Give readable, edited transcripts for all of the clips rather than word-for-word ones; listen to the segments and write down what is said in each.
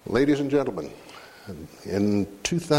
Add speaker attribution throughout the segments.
Speaker 1: Ladies and gentlemen, in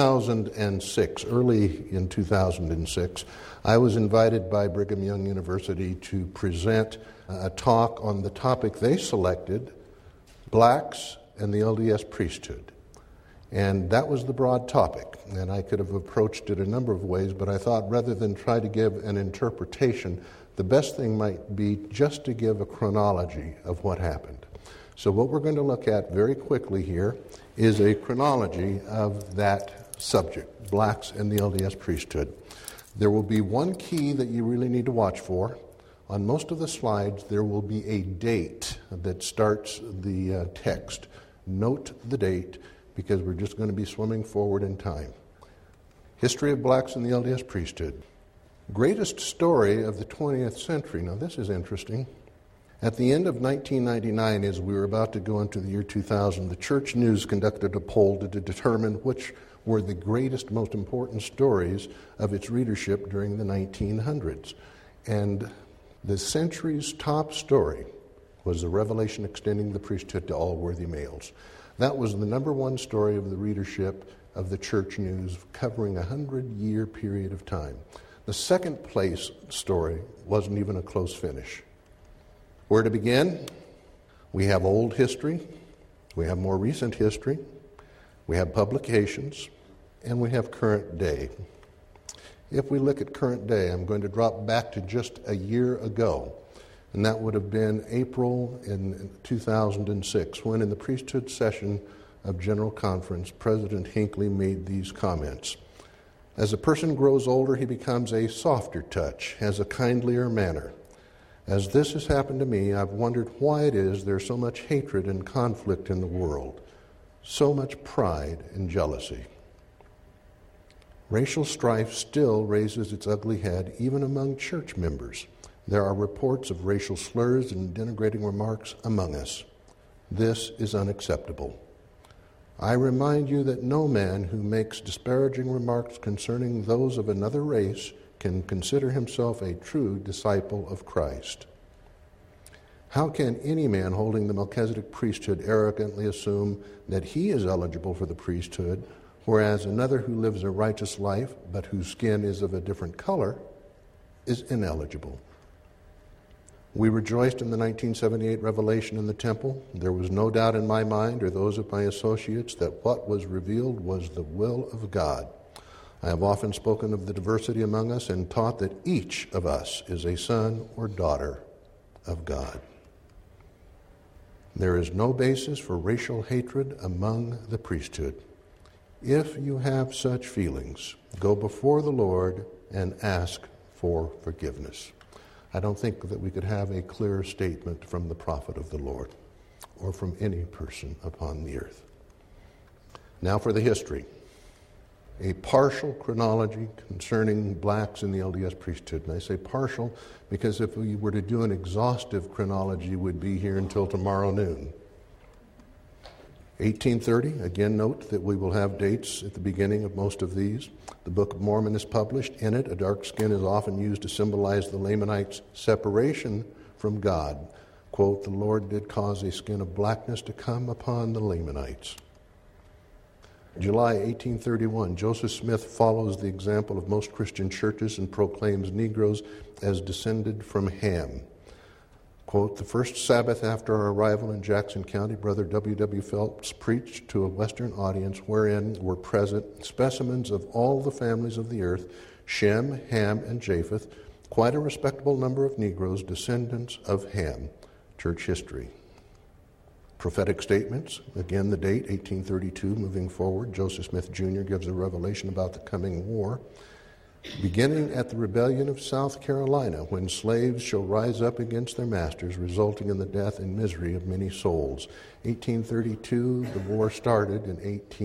Speaker 1: 2006, early in 2006, I was invited by Brigham Young University to present a talk on the topic they selected, blacks and the LDS priesthood. And that was the broad topic, and I could have approached it a number of ways, but I thought rather than try to give an interpretation, the best thing might be just to give a chronology of what happened. So what we're going to look at very quickly here is a chronology of that subject, blacks and the LDS priesthood. There will be one key that you really need to watch for. On most of the slides, there will be a date that starts the text. Note the date, because we're just going to be swimming forward in time. History of blacks and the LDS priesthood. Greatest story of the 20th century. Now, this is interesting. At the end of 1999, as we were about to go into the year 2000, the Church News conducted a poll to determine which were the greatest, most important stories of its readership during the 1900s. And the century's top story was the revelation extending the priesthood to all worthy males. That was the number one story of the readership of the Church News, covering a 100-year period of time. The second place story wasn't even a close finish. Where to begin? We have old history, we have more recent history, we have publications, and we have current day. If we look at current day, I'm going to drop back to just a year ago, and that would have been April in 2006, when in the priesthood session of General Conference, President Hinckley made these comments. As a person grows older, he becomes a softer touch, has a kindlier manner. As this has happened to me, I've wondered why it is there's so much hatred and conflict in the world, so much pride and jealousy. Racial strife still raises its ugly head even among church members. There are reports of racial slurs and denigrating remarks among us. This is unacceptable. I remind you that no man who makes disparaging remarks concerning those of another race can consider himself a true disciple of Christ. How can any man holding the Melchizedek priesthood arrogantly assume that he is eligible for the priesthood, whereas another who lives a righteous life, but whose skin is of a different color, is ineligible? We rejoiced in the 1978 revelation in the temple. There was no doubt in my mind or those of my associates that what was revealed was the will of God. I have often spoken of the diversity among us and taught that each of us is a son or daughter of God. There is no basis for racial hatred among the priesthood. If you have such feelings, go before the Lord and ask for forgiveness. I don't think that we could have a clearer statement from the prophet of the Lord or from any person upon the earth. Now for the history. A partial chronology concerning blacks in the LDS priesthood. And I say partial because if we were to do an exhaustive chronology, we'd be here until tomorrow noon. 1830, again note that we will have dates at the beginning of most of these. The Book of Mormon is published. In it, a dark skin is often used to symbolize the Lamanites' separation from God. Quote, the Lord did cause a skin of blackness to come upon the Lamanites. July 1831, Joseph Smith follows the example of most Christian churches and proclaims Negroes as descended from Ham. Quote, the first Sabbath after our arrival in Jackson County, Brother W.W. Phelps preached to a Western audience wherein were present specimens of all the families of the earth, Shem, Ham, and Japheth, quite a respectable number of Negroes, descendants of Ham. Church history. Prophetic statements, again the date, 1832, moving forward. Joseph Smith Jr. gives a revelation about the coming war. Beginning at the rebellion of South Carolina, when slaves shall rise up against their masters, resulting in the death and misery of many souls. 1832, the war started in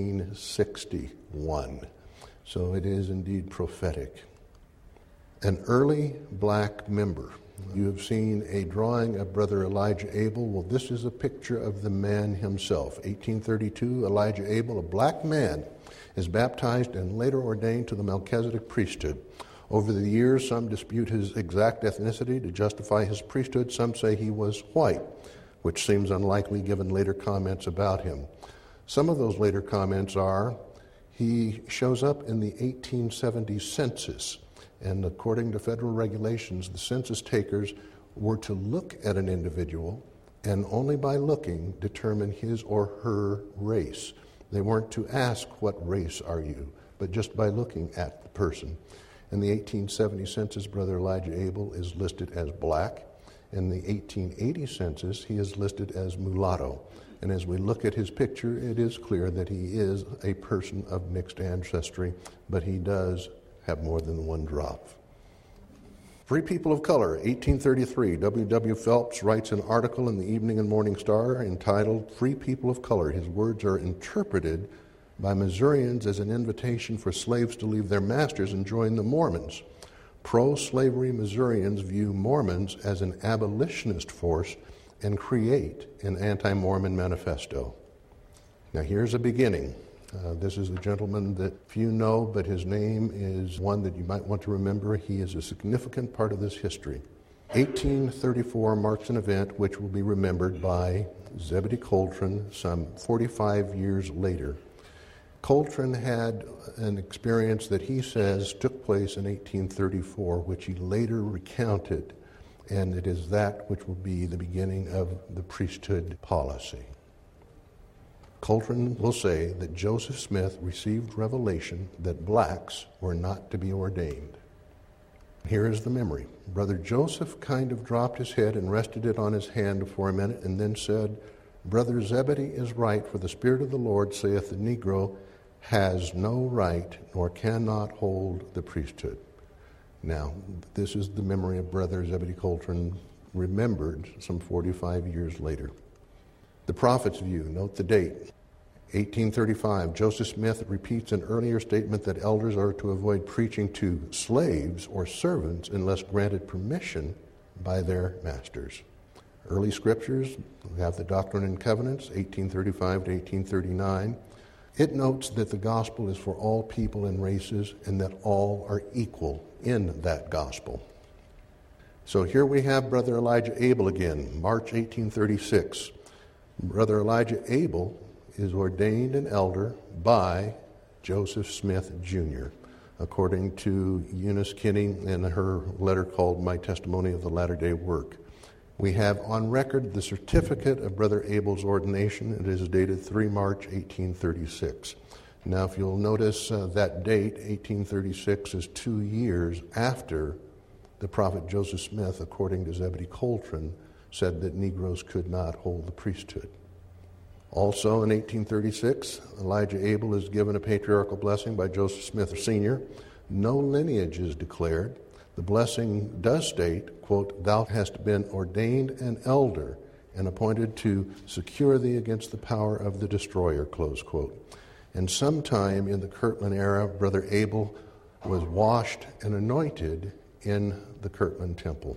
Speaker 1: 1861. So it is indeed prophetic. An early black member. You have seen a drawing of Brother Elijah Abel. Well, this is a picture of the man himself. 1832, Elijah Abel, a black man, is baptized and later ordained to the Melchizedek priesthood. Over the years, some dispute his exact ethnicity to justify his priesthood. Some say he was white, which seems unlikely given later comments about him. Some of those later comments are, he shows up in the 1870 census, and according to federal regulations, the census takers were to look at an individual and only by looking determine his or her race. They weren't to ask, what race are you? But just by looking at the person. In the 1870 census, Brother Elijah Abel is listed as black. In the 1880 census, he is listed as mulatto. And as we look at his picture, it is clear that he is a person of mixed ancestry, but he does have more than one drop. Free People of Color, 1833. W.W. Phelps writes an article in the Evening and Morning Star entitled Free People of Color. His words are interpreted by Missourians as an invitation for slaves to leave their masters and join the Mormons. Pro-slavery Missourians view Mormons as an abolitionist force and create an anti-Mormon manifesto. Now here's a beginning. This is a gentleman that few know, but his name is one that you might want to remember. He is a significant part of this history. 1834 marks an event which will be remembered by Zebedee Coltrane some 45 years later. Coltrane had an experience that he says took place in 1834, which he later recounted, and it is that which will be the beginning of the priesthood policy. Coltrane will say that Joseph Smith received revelation that blacks were not to be ordained. Here is the memory. Brother Joseph kind of dropped his head and rested it on his hand for a minute and then said, Brother Zebedee is right, for the Spirit of the Lord saith the Negro has no right nor cannot hold the priesthood. Now, this is the memory of Brother Zebedee Coltrane remembered some 45 years later. The prophet's view, note the date, 1835. Joseph Smith repeats an earlier statement that elders are to avoid preaching to slaves or servants unless granted permission by their masters. Early scriptures, we have the Doctrine and Covenants, 1835 to 1839. It notes that the gospel is for all people and races and that all are equal in that gospel. So here we have Brother Elijah Abel again, March 1836. Brother Elijah Abel is ordained an elder by Joseph Smith, Jr., according to Eunice Kinney in her letter called My Testimony of the Latter-day Work. We have on record the certificate of Brother Abel's ordination. It is dated 3 March 1836. Now, if you'll notice that date, 1836, is 2 years after the prophet Joseph Smith, according to Zebedee Coltrane, said that Negroes could not hold the priesthood. Also in 1836, Elijah Abel is given a patriarchal blessing by Joseph Smith Sr. No lineage is declared. The blessing does state, quote, Thou hast been ordained an elder and appointed to secure thee against the power of the destroyer, close quote. And sometime in the Kirtland era, Brother Abel was washed and anointed in the Kirtland Temple.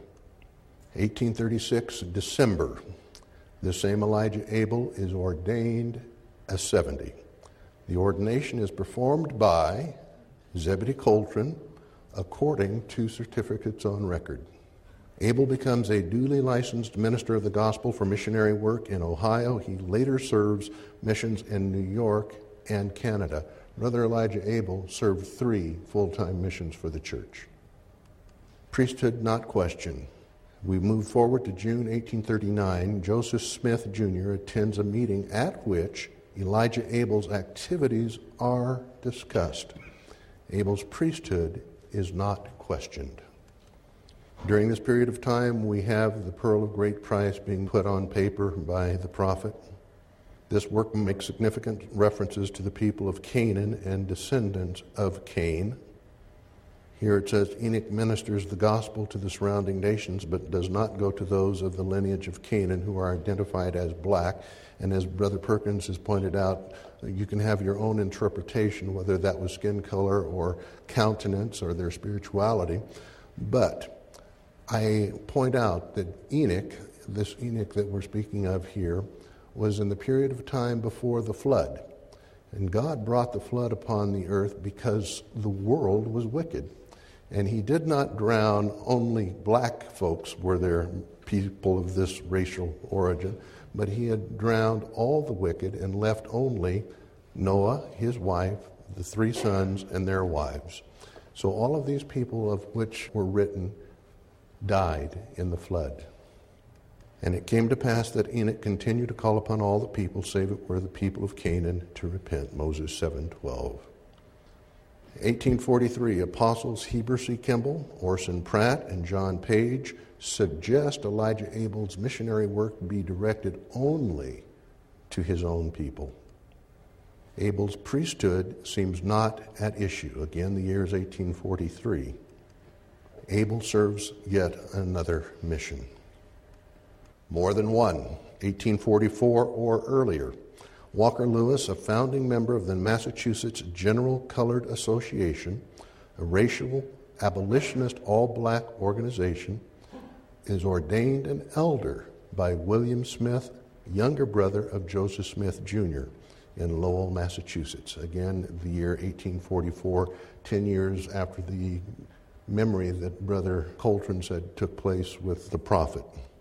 Speaker 1: 1836, December, this same Elijah Abel is ordained as 70. The ordination is performed by Zebedee Coltrane according to certificates on record. Abel becomes a duly licensed minister of the gospel for missionary work in Ohio. He later serves missions in New York and Canada. Brother Elijah Abel served 3 full-time missions for the church. Priesthood not questioned. We move forward to June 1839. Joseph Smith, Jr. attends a meeting at which Elijah Abel's activities are discussed. Abel's priesthood is not questioned. During this period of time, we have the Pearl of Great Price being put on paper by the prophet. This work makes significant references to the people of Canaan and descendants of Cain. Here it says, Enoch ministers the gospel to the surrounding nations, but does not go to those of the lineage of Canaan who are identified as black. And as Brother Perkins has pointed out, you can have your own interpretation, whether that was skin color or countenance or their spirituality. But I point out that Enoch, this Enoch that we're speaking of here, was in the period of time before the flood. And God brought the flood upon the earth because the world was wicked. And he did not drown only black folks, were there people of this racial origin, but he had drowned all the wicked and left only Noah, his wife, the 3 sons, and their wives. So all of these people of which were written died in the flood. And it came to pass that Enoch continued to call upon all the people, save it were the people of Canaan, to repent. Moses 7:12. 1843, apostles Heber C. Kimball, Orson Pratt, and John Page suggest Elijah Abel's missionary work be directed only to his own people. Abel's priesthood seems not at issue. Again, the year is 1843. Abel serves yet another mission. More than one, 1844 or earlier. Walker Lewis, a founding member of the Massachusetts General Colored Association, a racial abolitionist all-black organization, is ordained an elder by William Smith, younger brother of Joseph Smith, Jr., in Lowell, Massachusetts. Again, the year 1844, 10 years after the memory that Brother Coltrane said took place with the prophet.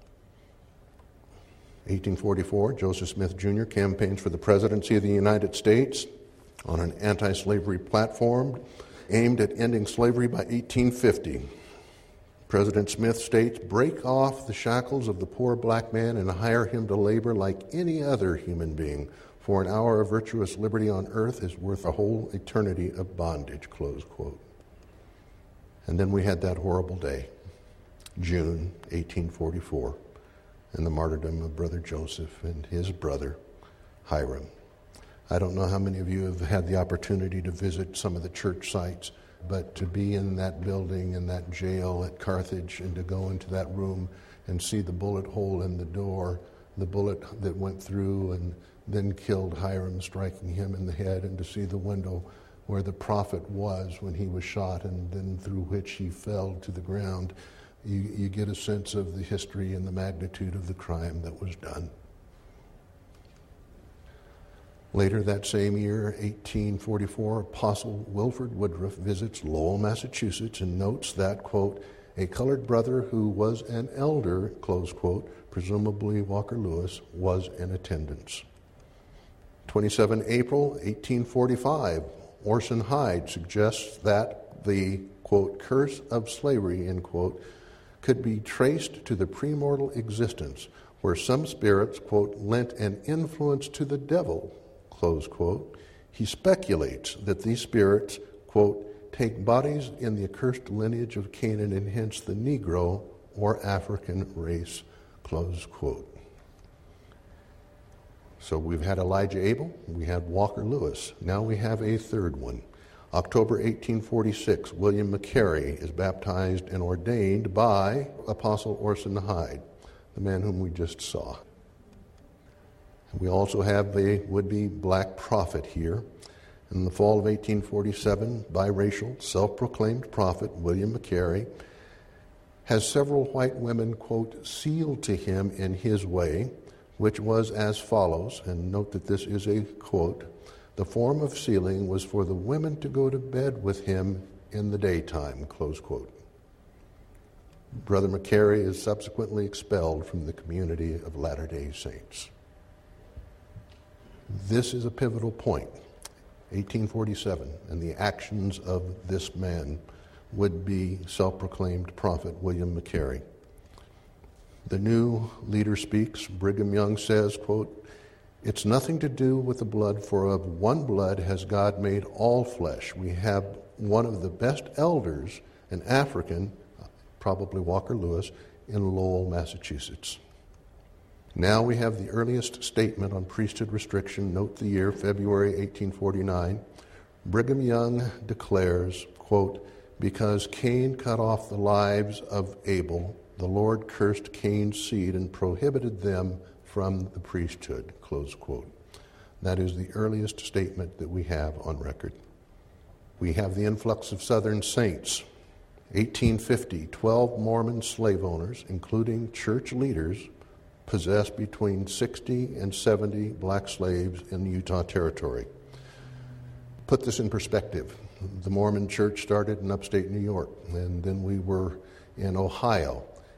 Speaker 1: 1844, Joseph Smith Jr. campaigns for the presidency of the United States on an anti-slavery platform aimed at ending slavery by 1850. President Smith states, "Break off the shackles of the poor black man and hire him to labor like any other human being, for an hour of virtuous liberty on earth is worth a whole eternity of bondage," close quote. And then we had that horrible day, June 1844. And the martyrdom of Brother Joseph and his brother, Hiram. I don't know how many of you have had the opportunity to visit some of the church sites, but to be in that building, in that jail at Carthage, and to go into that room and see the bullet hole in the door, the bullet that went through and then killed Hiram, striking him in the head, and to see the window where the prophet was when he was shot and then through which he fell to the ground, you get a sense of the history and the magnitude of the crime that was done. Later that same year, 1844, Apostle Wilford Woodruff visits Lowell, Massachusetts, and notes that, quote, "a colored brother who was an elder," close quote, presumably Walker Lewis, was in attendance. 27 April 1845, Orson Hyde suggests that the, quote, "curse of slavery," end quote, could be traced to the premortal existence where some spirits, quote, "lent an influence to the devil," close quote. He speculates that these spirits, quote, "take bodies in the accursed lineage of Canaan and hence the Negro or African race," close quote. So we've had Elijah Abel, we had Walker Lewis. Now we have a third one. October 1846, William McCary is baptized and ordained by Apostle Orson Hyde, the man whom we just saw. We also have the would-be black prophet here. In the fall of 1847, biracial, self-proclaimed prophet William McCary has several white women, quote, "sealed to him in his way," which was as follows, and note that this is a quote, "The form of sealing was for the women to go to bed with him in the daytime," close quote. Brother McCary is subsequently expelled from the community of Latter-day Saints. This is a pivotal point, 1847, and the actions of this man would be self-proclaimed prophet William McCary. The new leader speaks. Brigham Young says, quote, "It's nothing to do with the blood, for of one blood has God made all flesh. We have one of the best elders, an African, probably Walker Lewis, in Lowell, Massachusetts." Now we have the earliest statement on priesthood restriction. Note the year, February 1849. Brigham Young declares, quote, "Because Cain cut off the lives of Abel, the Lord cursed Cain's seed and prohibited them from the priesthood," close quote. That is the earliest statement that we have on record. We have the influx of Southern saints. 1850, 12 Mormon slave owners, including church leaders, possessed between 60 and 70 black slaves in the Utah Territory. Put this in perspective. The Mormon church started in upstate New York, and then we were in Ohio,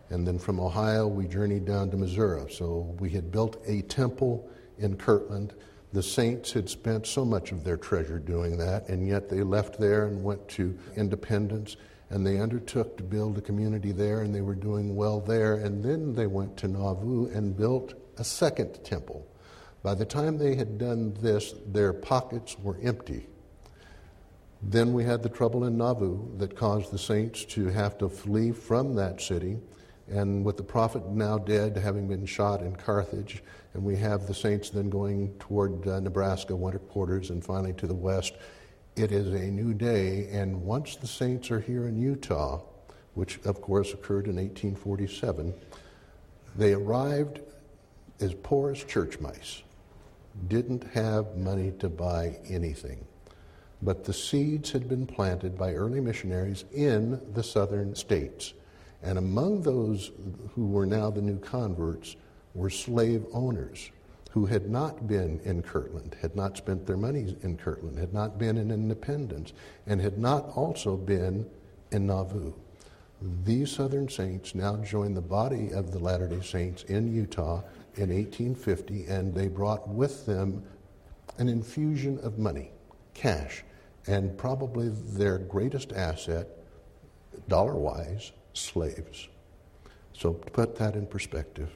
Speaker 1: And then from Ohio, we journeyed down to Missouri. So we had built a temple in Kirtland. The saints had spent so much of their treasure doing that, and yet they left there and went to Independence, and they undertook to build a community there, and they were doing well there. And then they went to Nauvoo and built a second temple. By the time they had done this, their pockets were empty. Then we had the trouble in Nauvoo that caused the saints to have to flee from that city. And with the prophet now dead, having been shot in Carthage, and we have the saints then going toward Nebraska, winter quarters, and finally to the west, it is a new day. And once the saints are here in Utah, which of course occurred in 1847, they arrived as poor as church mice, didn't have money to buy anything. But the seeds had been planted by early missionaries in the southern states. And among those who were now the new converts were slave owners who had not been in Kirtland, had not spent their money in Kirtland, had not been in Independence, and had not also been in Nauvoo. These Southern saints now joined the body of the Latter-day Saints in Utah in 1850, and they brought with them an infusion of money, cash, and probably their greatest asset, dollar-wise, slaves. So to put that in perspective,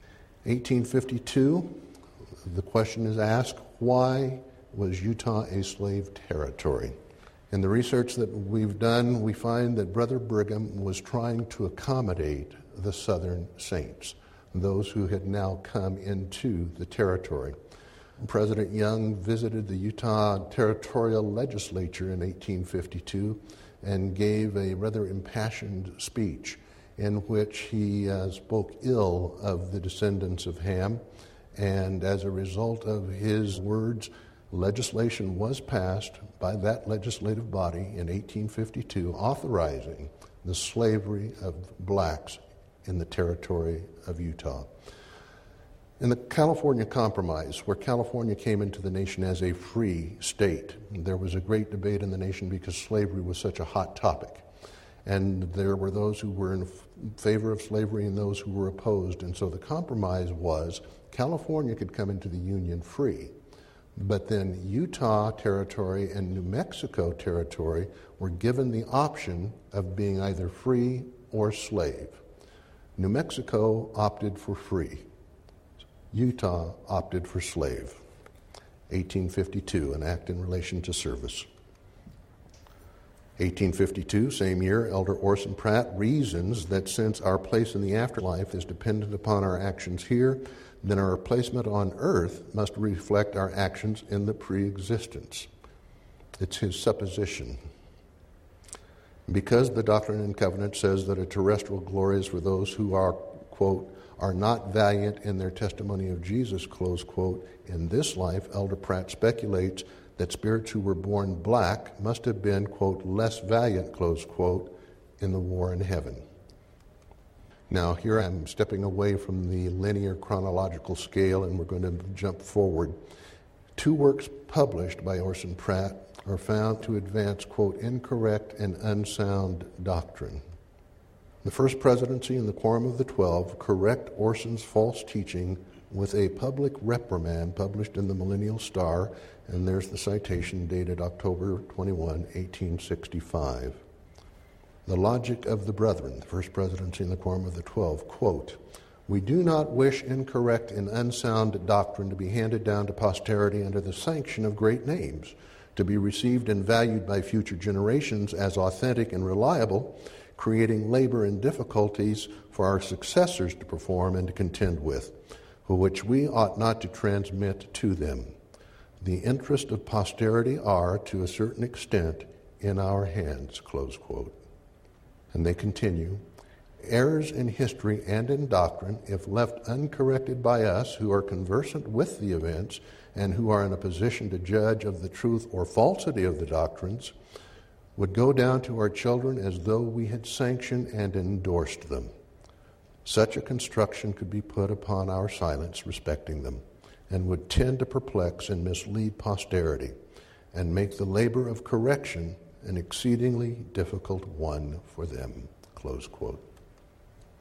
Speaker 1: 1852, the question is asked, why was Utah a slave territory? In the research that we've done, we find that Brother Brigham was trying to accommodate the Southern saints, those who had now come into the territory. President Young visited the Utah Territorial Legislature in 1852 and gave a rather impassioned speech in which he spoke ill of the descendants of Ham. And as a result of his words, legislation was passed by that legislative body in 1852 authorizing the slavery of blacks in the territory of Utah. In the California Compromise, where California came into the nation as a free state, there was a great debate in the nation because slavery was such a hot topic. And there were those who were in favor of slavery and those who were opposed. And so the compromise was California could come into the Union free, but then Utah Territory and New Mexico Territory were given the option of being either free or slave. New Mexico opted for free. Utah opted for slave. 1852, an act in relation to service. 1852, same year, Elder Orson Pratt reasons that since our place in the afterlife is dependent upon our actions here, then our placement on earth must reflect our actions in the pre-existence. It's his supposition. Because the Doctrine and Covenant says that a terrestrial glory is for those who are, quote, are not valiant in their testimony of Jesus, close quote, in this life, Elder Pratt speculates that spirits who were born black must have been, quote, less valiant, close quote, in the war in heaven. Now, here I'm stepping away from the linear chronological scale, and we're going to jump forward. 2 works published by Orson Pratt are found to advance, quote, incorrect and unsound doctrine. The First Presidency and the Quorum of the 12 correct Orson's false teaching with a public reprimand published in the Millennial Star, and there's the citation dated October 21, 1865. The Logic of the Brethren, the First Presidency and the Quorum of the 12, quote, we do not wish incorrect and unsound doctrine to be handed down to posterity under the sanction of great names, to be received and valued by future generations as authentic and reliable, creating labor and difficulties for our successors to perform and to contend with, for which we ought not to transmit to them. The interests of posterity are, to a certain extent, in our hands, close quote. And they continue, errors in history and in doctrine, if left uncorrected by us who are conversant with the events and who are in a position to judge of the truth or falsity of the doctrines, would go down to our children as though we had sanctioned and endorsed them. Such a construction could be put upon our silence respecting them, and would tend to perplex and mislead posterity, and make the labor of correction an exceedingly difficult one for them, close quote.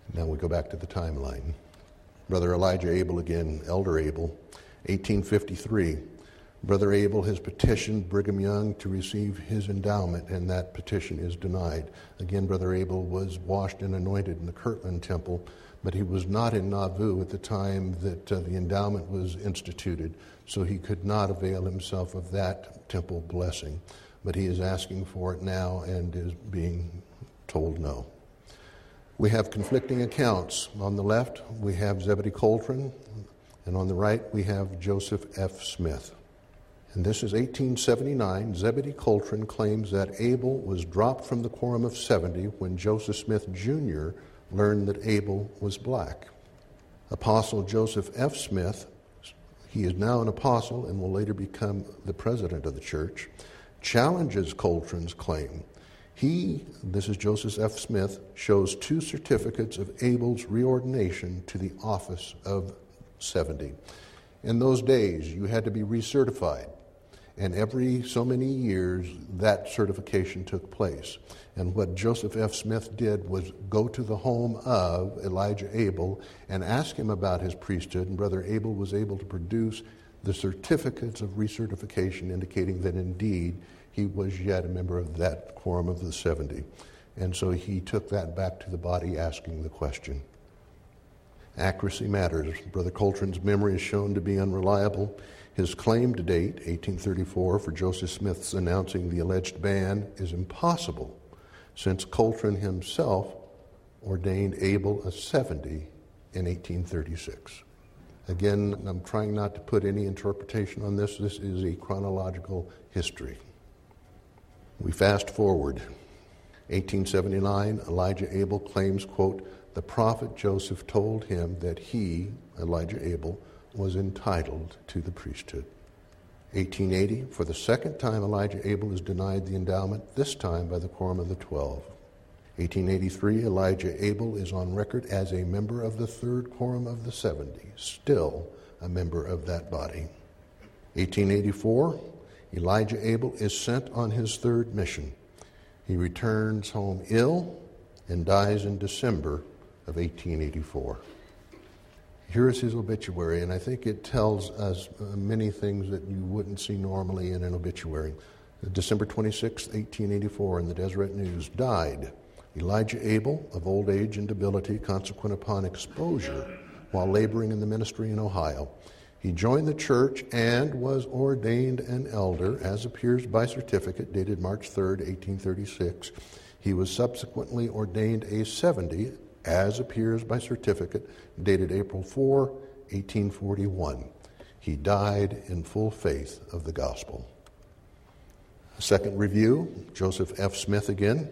Speaker 1: Now we go back to the timeline. Brother Elijah Abel again, Elder Abel, 1853. Brother Abel has petitioned Brigham Young to receive his endowment, and that petition is denied. Again, Brother Abel was washed and anointed in the Kirtland Temple, but he was not in Nauvoo at the time that the endowment was instituted, so he could not avail himself of that temple blessing. But he is asking for it now and is being told no. We have conflicting accounts. On the left, we have Zebedee Coltrane, and on the right, we have Joseph F. Smith. And this is 1879. Zebedee Coltrane claims that Abel was dropped from the Quorum of 70 when Joseph Smith Jr. learned that Abel was black. Apostle Joseph F. Smith, he is now an apostle and will later become the president of the church, challenges Coltrane's claim. This is Joseph F. Smith, shows 2 certificates of Abel's reordination to the office of 70. In those days, you had to be recertified, and every so many years, that certification took place. And what Joseph F. Smith did was go to the home of Elijah Abel and ask him about his priesthood, and Brother Abel was able to produce the certificates of recertification indicating that indeed he was yet a member of that Quorum of the 70. And so he took that back to the body asking the question. Accuracy matters. Brother Coltrane's memory is shown to be unreliable. His claim to date, 1834, for Joseph Smith's announcing the alleged ban is impossible, since Coltrane himself ordained Abel a 70 in 1836. Again, I'm trying not to put any interpretation on this. This is a chronological history. We fast forward. 1879, Elijah Abel claims, quote, the prophet Joseph told him that he, Elijah Abel, was entitled to the priesthood. 1880, for the second time, Elijah Abel is denied the endowment, this time by the Quorum of the 12. 1883, Elijah Abel is on record as a member of the third Quorum of the 70, still a member of that body. 1884, Elijah Abel is sent on his third mission. He returns home ill and dies in December of 1884. Here is his obituary, and I think it tells us many things that you wouldn't see normally in an obituary. December 26, 1884, in the Deseret News, died Elijah Abel of old age and debility consequent upon exposure while laboring in the ministry in Ohio. He joined the church and was ordained an elder, as appears by certificate dated March 3, 1836. He was subsequently ordained a 70, as appears by certificate dated April 4, 1841. He died in full faith of the gospel. Second review, Joseph F. Smith again.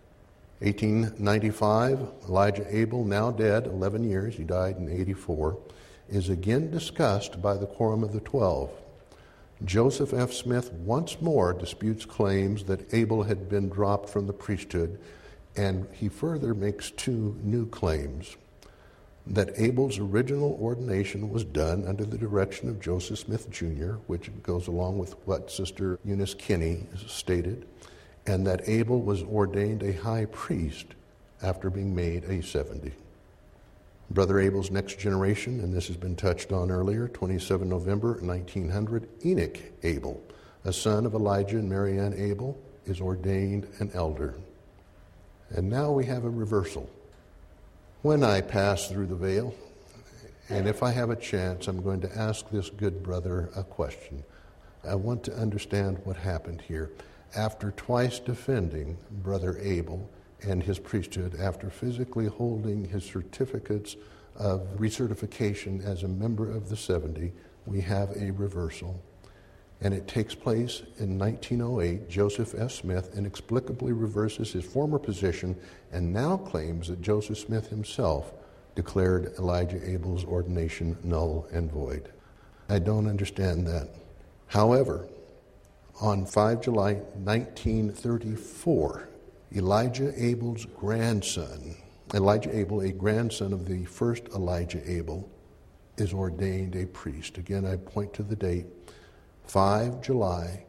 Speaker 1: 1895, Elijah Abel, now dead, 11 years, he died in 84, is again discussed by the Quorum of the 12. Joseph F. Smith once more disputes claims that Abel had been dropped from the priesthood, and he further makes 2 new claims. That Abel's original ordination was done under the direction of Joseph Smith Jr., which goes along with what Sister Eunice Kinney stated, and that Abel was ordained a high priest after being made a 70. Brother Abel's next generation, and this has been touched on earlier, 27 November 1900, Enoch Abel, a son of Elijah and Marianne Abel, is ordained an elder. And now we have a reversal. When I pass through the veil, and if I have a chance, I'm going to ask this good brother a question. I want to understand what happened here. After twice defending Brother Abel and his priesthood, after physically holding his certificates of recertification as a member of the 70, we have a reversal. And it takes place in 1908. Joseph F. Smith inexplicably reverses his former position and now claims that Joseph Smith himself declared Elijah Abel's ordination null and void. I don't understand that. However, on 5 July 1934, Elijah Abel's grandson, Elijah Abel, a grandson of the first Elijah Abel, is ordained a priest. Again, I point to the date, 5 July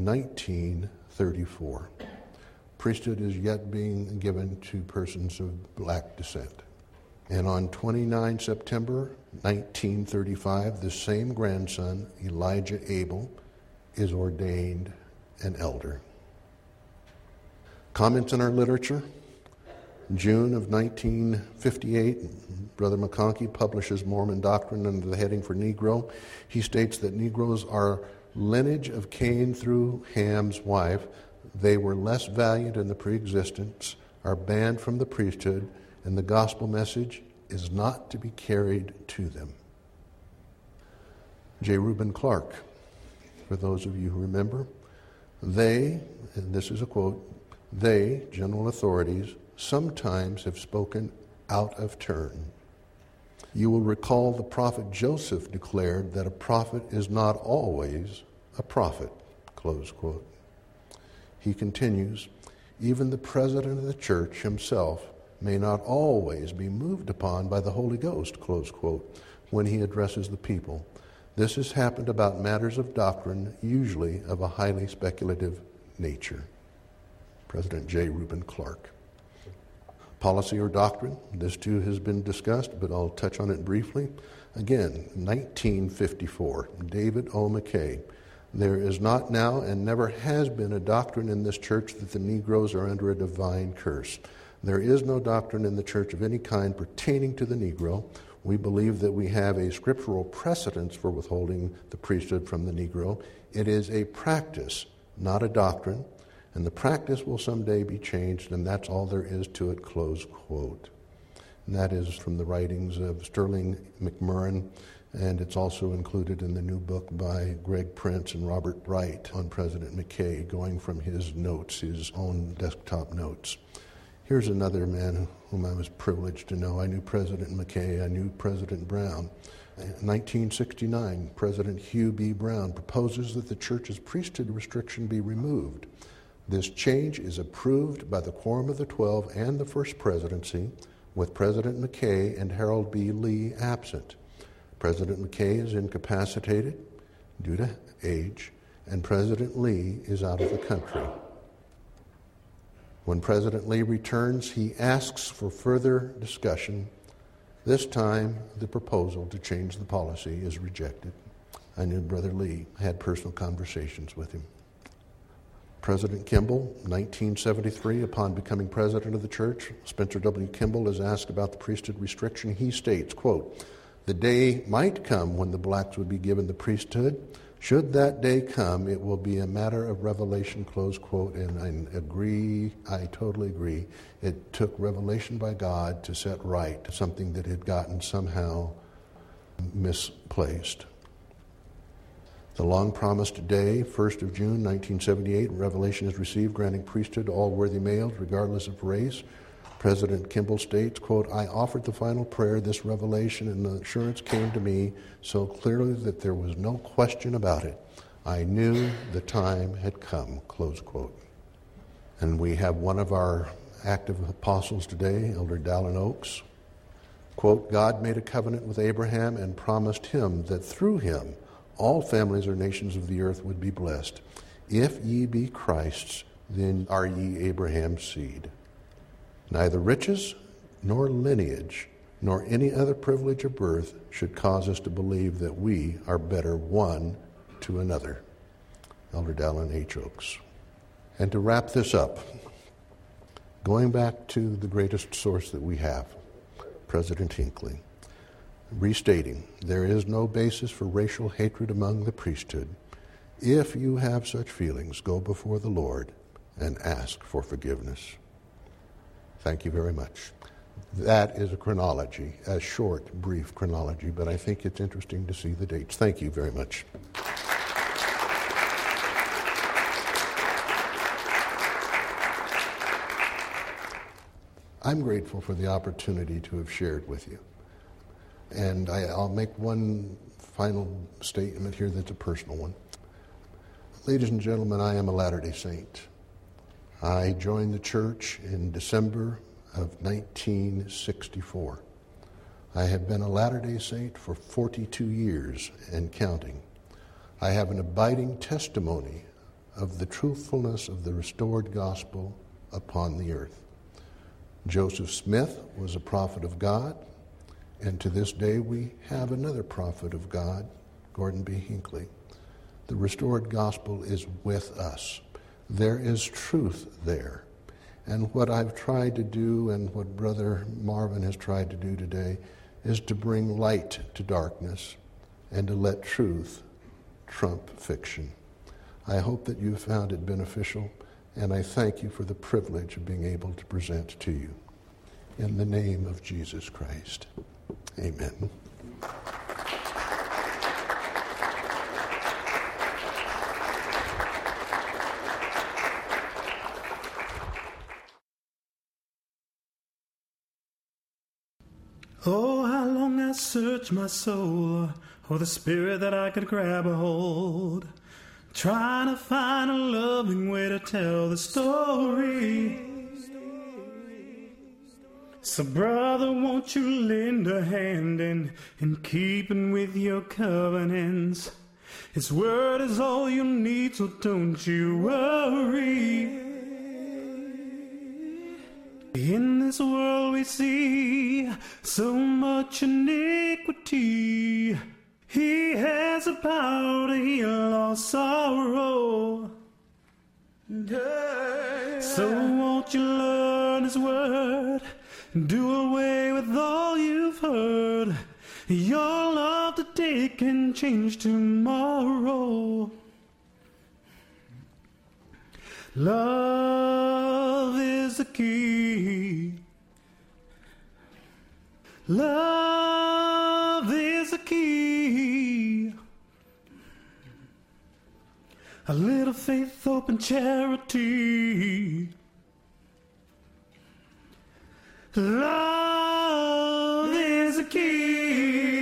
Speaker 1: 1934. Priesthood is yet being given to persons of black descent. And on 29 September 1935, the same grandson, Elijah Abel, is ordained an elder. Comments in our literature. June of 1958, Brother McConkie publishes Mormon Doctrine under the heading for Negro. He states that Negroes are lineage of Cain through Ham's wife. They were less valiant in the preexistence, are banned from the priesthood, and the gospel message is not to be carried to them. J. Reuben Clark, for those of you who remember, they, and this is a quote, they, general authorities, sometimes have spoken out of turn. You will recall the prophet Joseph declared that a prophet is not always a prophet, close quote. He continues, even the president of the church himself may not always be moved upon by the Holy Ghost, close quote, when he addresses the people. This has happened about matters of doctrine, usually of a highly speculative nature. President J. Reuben Clark. Policy or doctrine, this too has been discussed, but I'll touch on it briefly. Again, 1954, David O. McKay. There is not now and never has been a doctrine in this church that the Negroes are under a divine curse. There is no doctrine in the church of any kind pertaining to the Negro. We believe that we have a scriptural precedence for withholding the priesthood from the Negro. It is a practice, not a doctrine. And the practice will someday be changed, and that's all there is to it, close quote. And that is from the writings of Sterling McMurrin, and it's also included in the new book by Greg Prince and Robert Bright on President McKay, going from his notes, his own desktop notes. Here's another man whom I was privileged to know. I knew President McKay, I knew President Brown. In 1969, President Hugh B. Brown proposes that the church's priesthood restriction be removed. This change is approved by the Quorum of the 12 and the First Presidency, with President McKay and Harold B. Lee absent. President McKay is incapacitated due to age, and President Lee is out of the country. When President Lee returns, he asks for further discussion. This time, the proposal to change the policy is rejected. I knew Brother Lee. I had personal conversations with him. President Kimball, 1973, upon becoming president of the church, Spencer W. Kimball is asked about the priesthood restriction. He states, quote, the day might come when the blacks would be given the priesthood. Should that day come, it will be a matter of revelation, close quote. And I totally agree. It took revelation by God to set right something that had gotten somehow misplaced. The long-promised day, 1st of June, 1978, revelation is received, granting priesthood to all worthy males, regardless of race. President Kimball states, quote, I offered the final prayer, this revelation, and the assurance came to me so clearly that there was no question about it. I knew the time had come, close quote. And we have one of our active apostles today, Elder Dallin Oaks. Quote, God made a covenant with Abraham and promised him that through him all families or nations of the earth would be blessed. If ye be Christ's, then are ye Abraham's seed. Neither riches, nor lineage, nor any other privilege of birth should cause us to believe that we are better one to another. Elder Dallin H. Oaks. And to wrap this up, going back to the greatest source that we have, President Hinckley, restating, there is no basis for racial hatred among the priesthood. If you have such feelings, go before the Lord and ask for forgiveness. Thank you very much. That is a chronology, a short, brief chronology, but I think it's interesting to see the dates. Thank you very much. I'm grateful for the opportunity to have shared with you. And I'll make one final statement here that's a personal one. Ladies and gentlemen, I am a Latter-day Saint. I joined the church in December of 1964. I have been a Latter-day Saint for 42 years and counting. I have an abiding testimony of the truthfulness of the restored gospel upon the earth. Joseph Smith was a prophet of God. And to this day, we have another prophet of God, Gordon B. Hinckley. The restored gospel is with us. There is truth there. And what I've tried to do, and what Brother Marvin has tried to do today, is to bring light to darkness and to let truth trump fiction. I hope that you found it beneficial, and I thank you for the privilege of being able to present to you. In the name of Jesus Christ, amen.
Speaker 2: Oh, how long I searched my soul for the spirit that I could grab a hold, trying to find a loving way to tell the story. So brother, won't you lend a hand in keeping with your covenants? His word is all you need, so don't you worry. In this world we see so much iniquity. He has the power to heal all sorrow. So won't you learn his word, do away with all you've heard. Your love today can change tomorrow. Love is the key. Love is the key. A little faith, hope, and charity. Love is the key.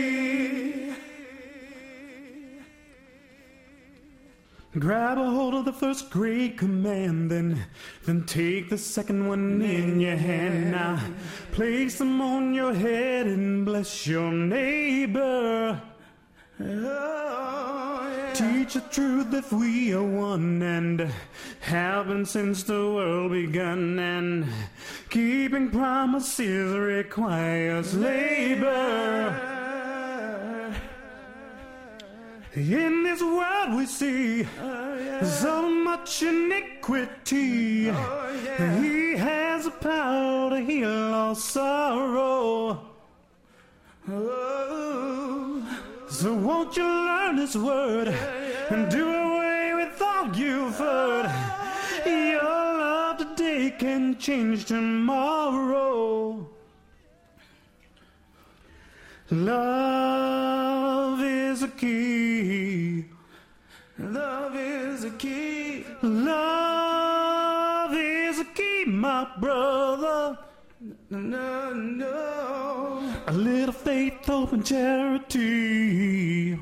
Speaker 2: Grab a hold of the first great command, then take the second one in your hand. Now place them on your head and bless your neighbor. Teach the truth if we are one, and have been since the world begun, and keeping promises requires labor. In this world we see so much iniquity. He has the power to heal all sorrow. So won't you learn his word and do away with all you've heard. Your love today can change tomorrow. Love is a key. Love is a key. Love is a key, my brother. No, no. A little faith, hope, and charity.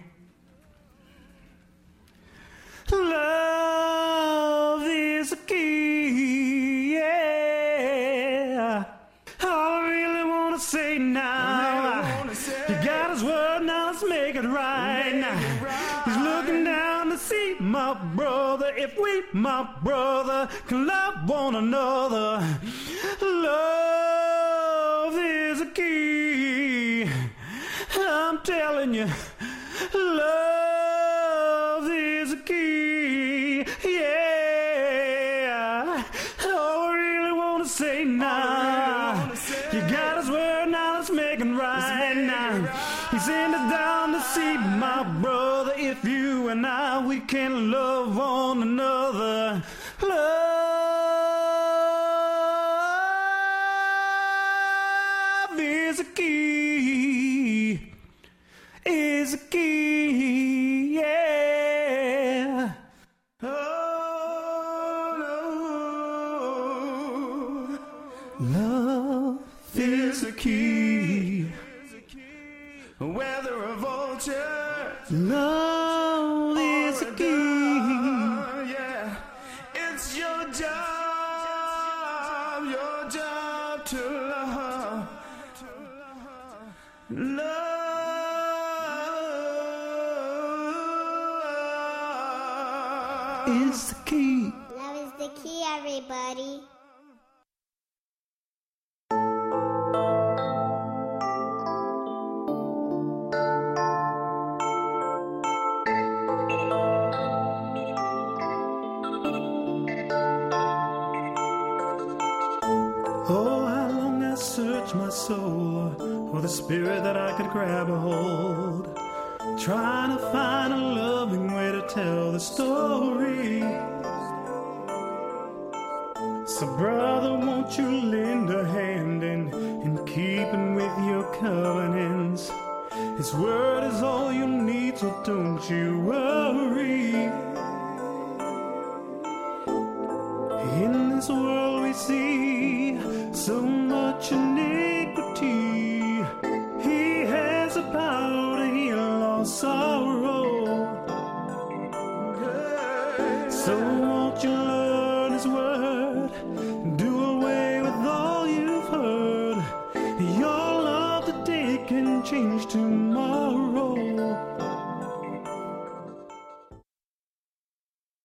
Speaker 2: Love is a key, yeah. All I really want to say now, you got his word, now let's make it right. Now he's looking down to see my brother, if we, my brother, can love one another. Love is a key. I'm telling you, love is a key. Yeah. All I really want to say now, you got his word, now let's make it right. Now he sent us down to see my brother. If you and I, we can love one another. Love is a key. Is a key, yeah. Oh, no. Love is a key. Whether a vulture, love is a key. Yeah, it's your job to love. Love is the key.
Speaker 3: Love is the key, everybody.
Speaker 2: soul, or the spirit that I could grab a hold. Trying to find a loving way to tell the story. So brother, won't you lend a hand in keeping with your covenants? His word is all you need, so don't you worry. In this world we see so much iniquity. He has the power to heal all sorrow. So